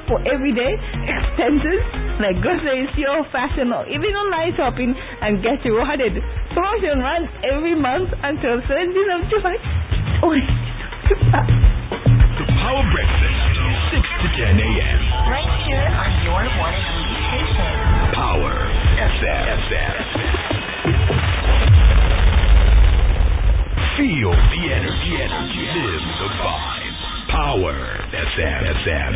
for everyday expenses like groceries, fuel, fashion, or even online shopping and get rewarded. Promotion runs every month until 17th of July. The Power Breakfast, 6 to 10 a.m. Right here on your one and only station. Power FM. Feel the energy. Live the vibe. Power FM.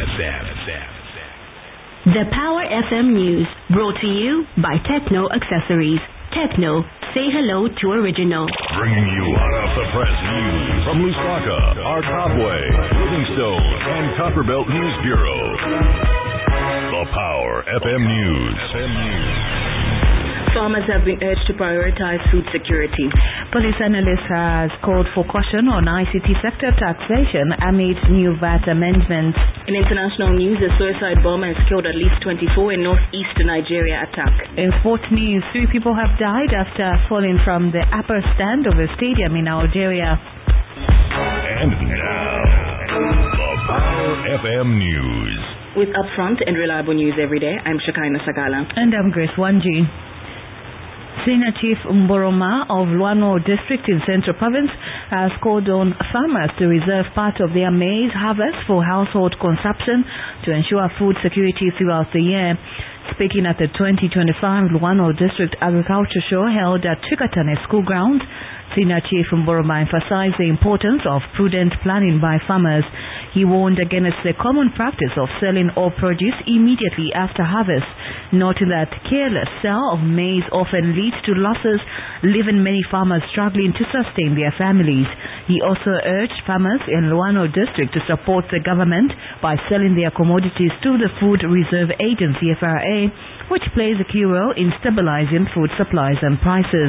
The Power FM News, brought to you by Techno Accessories. Techno, say hello to original. Bringing you hot off the press news from Lusaka, Art Hopway, Livingstone, and Copperbelt News Bureau. The Power FM News. Farmers have been urged to prioritize food security. Police analyst has called for caution on ICT sector taxation amid new VAT amendments. In international news, a suicide bomber has killed at least 24 in northeast Nigeria attack. In sports news, 3 people have died after falling from the upper stand of a stadium in Algeria. And now, the Power FM News. With upfront and reliable news every day, I'm Shakaina Sagala. And I'm Grace Wanji. Senior Chief Mboroma of Luano District in Central Province has called on farmers to reserve part of their maize harvest for household consumption to ensure food security throughout the year. Speaking at the 2025 Luano District Agriculture Show held at Chikatane School Ground, Senior Chief Mboroma emphasized the importance of prudent planning by farmers. He warned against the common practice of selling all produce immediately after harvest, noting that careless sale of maize often leads to losses, leaving many farmers struggling to sustain their families. He also urged farmers in Luano District to support the government by selling their commodities to the Food Reserve Agency FRA, which plays a key role in stabilizing food supplies and prices.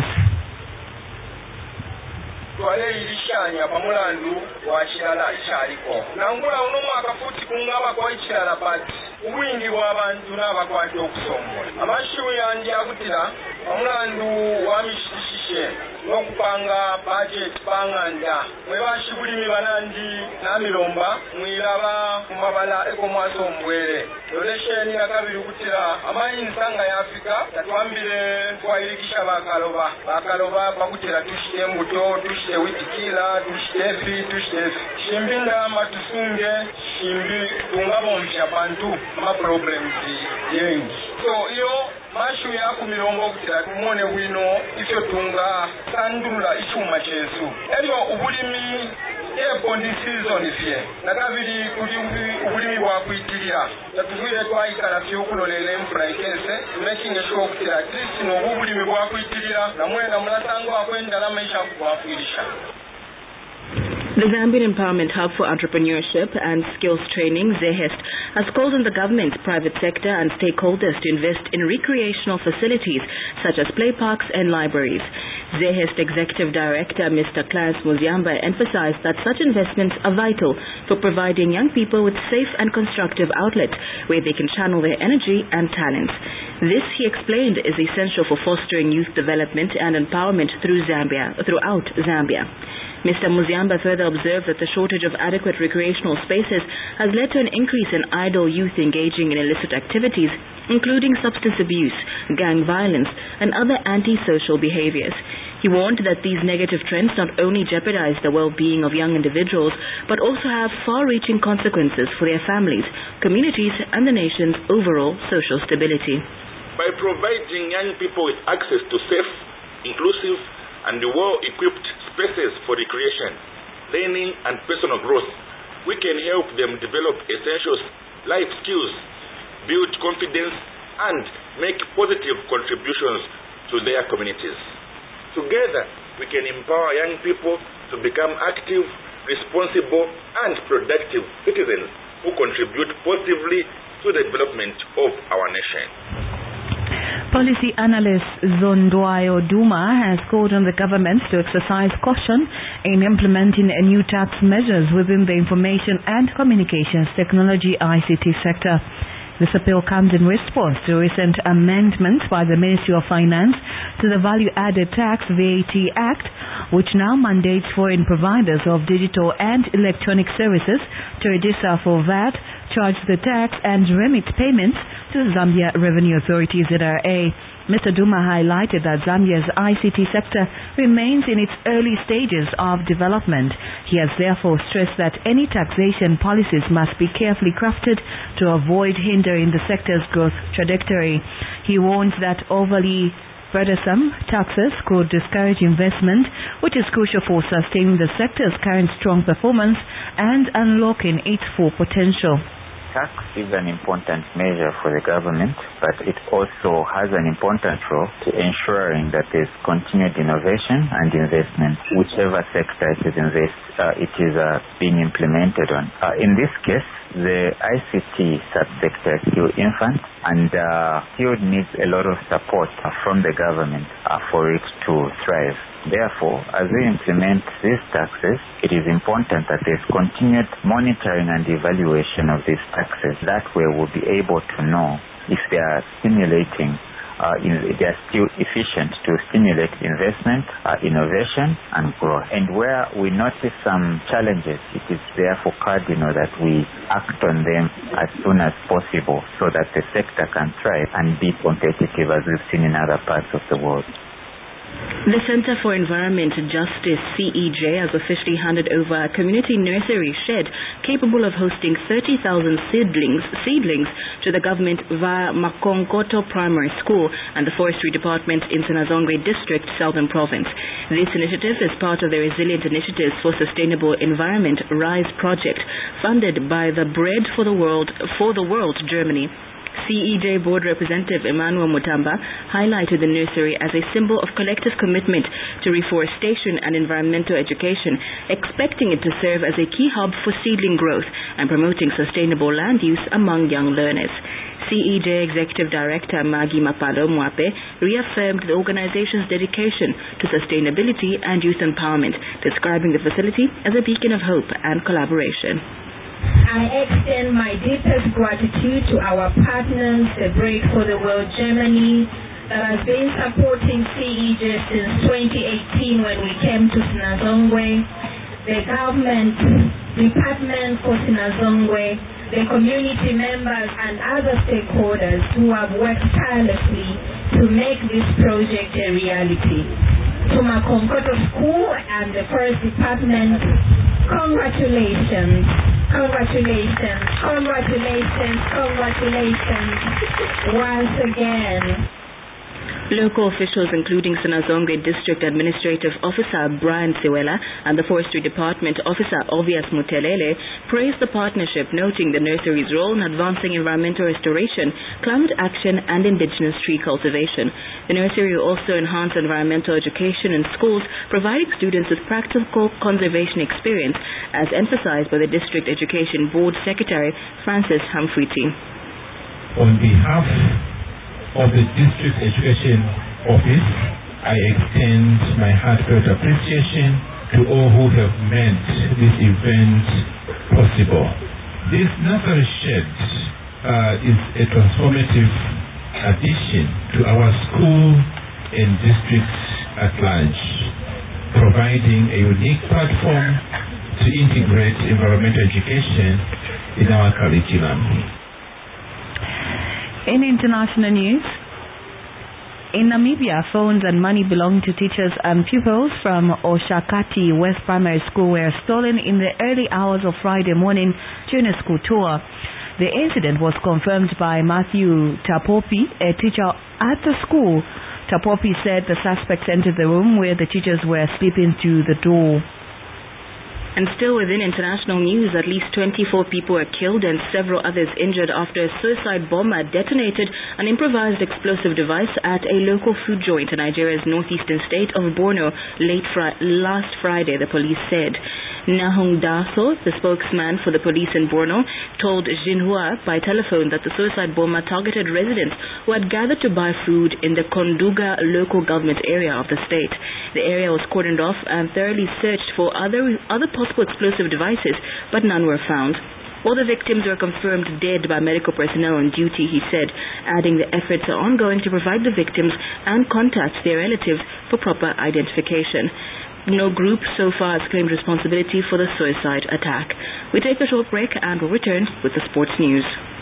Ilishanya pamulandu wa chilala ichaliko nangula uno mwaka futi kungaba kwa ichilala pati ubwingi bw'abantu n'abakwati okusombola amashu yanji akutira pamulandu wa mishishishe n'okupanga budget panganda mwebashibulimi banandi n'amilomba mwilaba kumabala ekomwasombwere dolesheni nakabiri kutira amayinza nga yafika tatwambire twayirikisha bakaloba bakutira tushite mbuto tushite witikila tushite efi shimbi ndama tusunge shimbi tungabomvya bantu ma problems yengi so iyo mashu yaku milongo kutira kumone wino ifyo tunga sandula ichuma chesu elio ubulimi epondi season ifye nakabiri kuli ubulimi bwakwitirira tatuvuye twayikala fyokulolera enfula ikese making sure kutira at least no ubulimi bwakwitirira namwena mulasango akwendala maisha kubwafirisha. The Zambian Empowerment Hub for Entrepreneurship and Skills Training, ZEHEST, has called on the government, private sector and stakeholders to invest in recreational facilities such as play parks and libraries. ZEHEST Executive Director Mr. Clarence Muziamba emphasized that such investments are vital for providing young people with safe and constructive outlets where they can channel their energy and talents. This, he explained, is essential for fostering youth development and empowerment throughout Zambia. Mr. Muziamba further observed that the shortage of adequate recreational spaces has led to an increase in idle youth engaging in illicit activities, including substance abuse, gang violence, and other antisocial behaviors. He warned that these negative trends not only jeopardize the well-being of young individuals, but also have far-reaching consequences for their families, communities, and the nation's overall social stability. By providing young people with access to safe, inclusive, and well-equipped spaces for recreation, learning, and personal growth, we can help them develop essential life skills, build confidence, and make positive contributions to their communities. Together, we can empower young people to become active, responsible, and productive citizens who contribute positively to the development of our nation. Policy analyst Zondwayo Duma has called on the government to exercise caution in implementing new tax measures within the information and communications technology ICT sector. This appeal comes in response to recent amendments by the Ministry of Finance to the Value-Added Tax VAT Act, which now mandates foreign providers of digital and electronic services to register for VAT, charge the tax and remit payments to the Zambia Revenue Authority ZRA. Mr. Duma highlighted that Zambia's ICT sector remains in its early stages of development. He has therefore stressed that any taxation policies must be carefully crafted to avoid hindering the sector's growth trajectory. He warns that overly burdensome taxes could discourage investment, which is crucial for sustaining the sector's current strong performance and unlocking its full potential. Tax is an important measure for the government, but it also has an important role to ensuring that there's continued innovation and investment, whichever sector it is being implemented on. In this case, the ICT subsector is still infant and still needs a lot of support from the government for it to thrive. Therefore, as we implement these taxes, it is important that there's continued monitoring and evaluation of these taxes. That way we'll be able to know if they are stimulating, they are still efficient to stimulate investment, innovation and growth. And where we notice some challenges, it is therefore cardinal that we act on them as soon as possible so that the sector can thrive and be competitive as we've seen in other parts of the world. The Center for Environment Justice, CEJ, has officially handed over a community nursery shed capable of hosting 30,000 seedlings to the government via Makonkoto Primary School and the Forestry Department in Sinazongwe District, Southern Province. This initiative is part of the Resilient Initiatives for Sustainable Environment RISE project, funded by the Bread for the World Germany. CEJ Board Representative Emmanuel Mutamba highlighted the nursery as a symbol of collective commitment to reforestation and environmental education, expecting it to serve as a key hub for seedling growth and promoting sustainable land use among young learners. CEJ Executive Director Maggie Mapalo Mwape reaffirmed the organization's dedication to sustainability and youth empowerment, describing the facility as a beacon of hope and collaboration. I extend my deepest gratitude to our partners, the Bread for the World Germany, that has been supporting CEJ since 2018 when we came to Sinazongwe, the government department for Sinazongwe, the community members and other stakeholders who have worked tirelessly to make this project a reality. To Makonkoto School and the Forest Department, congratulations. Congratulations, congratulations, congratulations once again. Local officials, including Sinazongwe District Administrative Officer Brian Siwela and the Forestry Department Officer Obvious Mutelele, praised the partnership, noting the nursery's role in advancing environmental restoration, climate action and indigenous tree cultivation. The nursery will also enhance environmental education in schools, providing students with practical conservation experience, as emphasized by the District Education Board Secretary Francis Hamfriti. On behalf of the District Education Office, I extend my heartfelt appreciation to all who have made this event possible. This nursery shed is a transformative addition to our school and districts at large, providing a unique platform to integrate environmental education in our curriculum. In international news, in Namibia, phones and money belonging to teachers and pupils from Oshakati West Primary School were stolen in the early hours of Friday morning during a school tour. The incident was confirmed by Matthew Tapopi, a teacher at the school. Tapopi said the suspects entered the room where the teachers were sleeping through the door. And still within international news, at least 24 people were killed and several others injured after a suicide bomber detonated an improvised explosive device at a local food joint in Nigeria's northeastern state of Borno last Friday, the police said. Nahung Daso, the spokesman for the police in Borno, told Xinhua by telephone that the suicide bomber targeted residents who had gathered to buy food in the Konduga local government area of the state. The area was cordoned off and thoroughly searched for other possible explosive devices, but none were found. All the victims were confirmed dead by medical personnel on duty, he said, adding the efforts are ongoing to provide the victims and contact their relatives for proper identification. No group so far has claimed responsibility for the suicide attack. We take a short break and will return with the sports news.